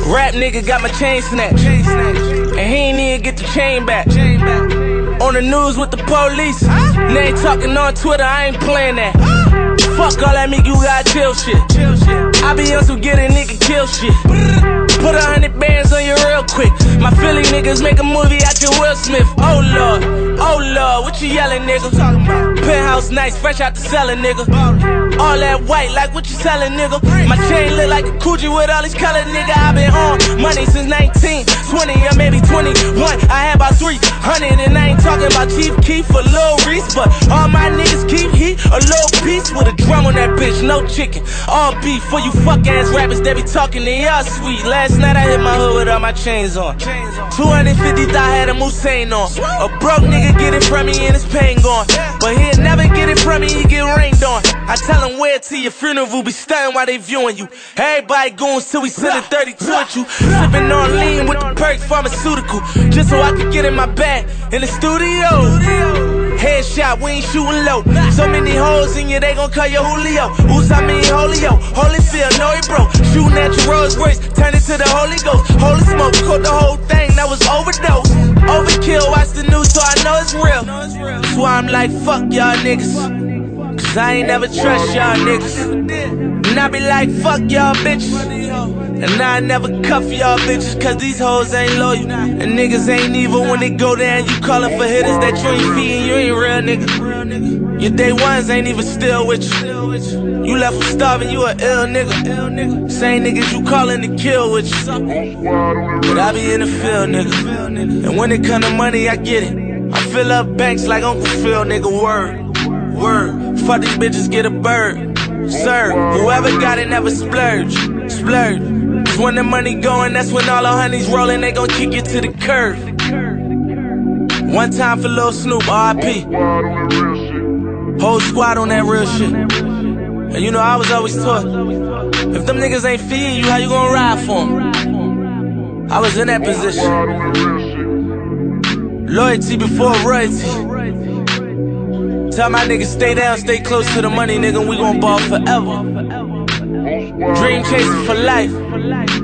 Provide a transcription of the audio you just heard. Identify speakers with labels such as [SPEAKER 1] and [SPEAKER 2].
[SPEAKER 1] Rap nigga got my chain snatched, and he ain't even get the chain back. On the news with the police, they ain't talking on Twitter, I ain't playing that. Fuck all that make you gotta chill shit. I be on some get a nigga kill shit. Put 100 bands on you real quick. My Philly niggas make a movie out your Will Smith. Oh Lord, what you yelling, nigga? Penthouse nice, fresh out the cellar, nigga. All that white, like what you selling, nigga? My chain look like a Coogi with all these colors, nigga. I been on money since 19, 20, or maybe 21. I had about 300, and I ain't talking about Chief Keef or Lil Reese, but all my niggas keep heat, a little piece with a drum on that bitch, no chicken, all beef. For you fuck ass rappers, they be talking to y'all sweet. Last night I hit my hood with all my chains on. 250,000 I had a Moussain on. A broke nigga get it from me and his pain gone, but he'll never get it from me, he get rained on. I tell him wear it to your funeral, be stunning while they viewing you. Everybody goons till we send a 32 at you. Sipping on lean with the perk pharmaceutical, just so I can get in my bag in the studio. Headshot, we ain't shooting low. So many holes in you, they gon' call you Julio. Who's I mean Holio? Holyfield, no he broke. Shooting at your Rolls Royce, turn it to the Holy Ghost. Holy smoke, caught the whole thing, that was overdose. Overkill, watch the news so I know it's real. That's why I'm like, fuck y'all niggas, cause I ain't never trust y'all niggas. And I be like, fuck y'all bitches, and I never cuff y'all bitches, cause these hoes ain't loyal. And niggas ain't evil when they go down, you callin' for hitters that you ain't feeding, you ain't real nigga. Your day ones ain't even still with you. You left them starving, you a ill nigga. Same niggas you callin' to kill with you. But I be in the field, nigga. And when it come to money, I get it. I fill up banks like Uncle Phil, nigga, word. Fuck these bitches, get a bird. Sir, whoever got it never splurge. Cause when the money going, that's when all the honeys rolling, they gon' kick you to the curb. One time for Lil Snoop, R.I.P. Whole squad on that real shit. And you know I was always taught, if them niggas ain't feeding you, how you gonna ride for them? I was in that position. Loyalty before royalty. Tell my niggas stay down, stay close to the money, nigga, we gon' ball forever. Dream chasing for life.